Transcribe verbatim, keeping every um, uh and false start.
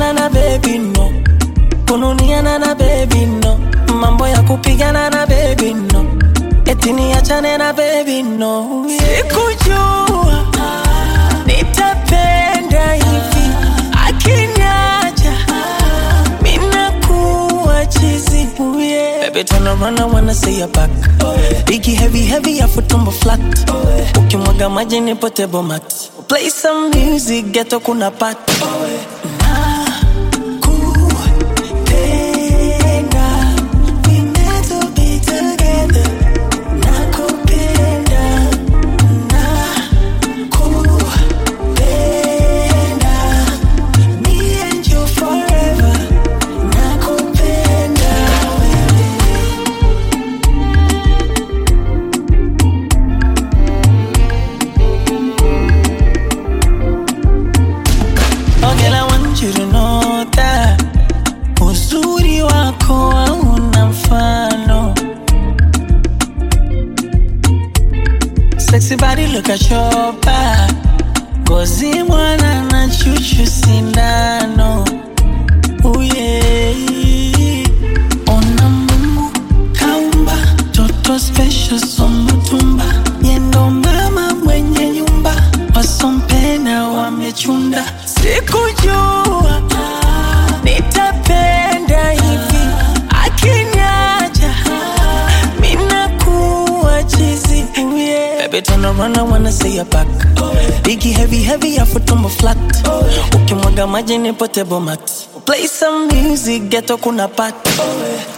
kupigana na baby no, kununiana na baby no, mambo ya kupigana na baby no, eti niachane na baby no. Sikujua nitapenda hivi, akiniacha mina kuwa chizi. Baby turn around, I wanna see your back. Biggie heavy heavy ya futumbo flat. Ukimwaga maji nipote bomat. Play some music, ghetto kuna pat. You to know that uzuri wako hauna mfano. Sexy body, look at your back. Gozi mwana na chuchu sindano. Oh yeah. Ona Mungu kaumba toto special somutumba. Yendo mama mwenye nyumba, wasompena wamechunda. Sikujua nitapenda hivi, akiniacha mina kuwa chizi. Baby turn around, I wanna see your back. Biggie heavy heavy ya futumbo flat. Ukimwaga maji nipote bomat. Play some music, ghetto kuna pat.